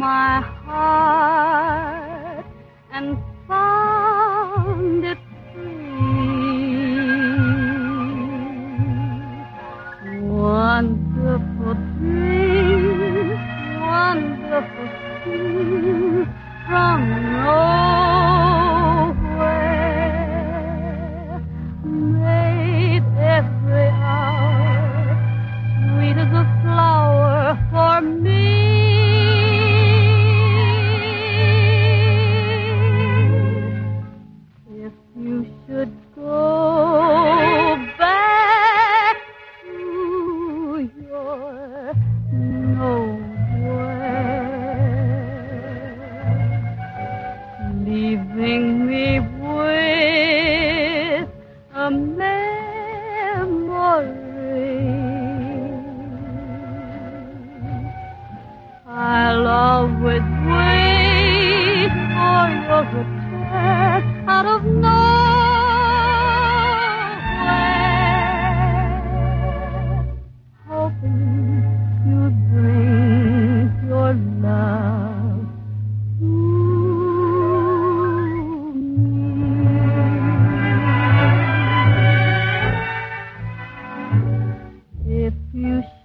my heart and found it free. Wonderful dreams, wonderful schemes from nowhere made every hour sweet as a flower for me. If you should go back to your nowhere, leaving me with a memory, I'll always wait for your return out of nowhere, hoping you'd bring your love to me. If you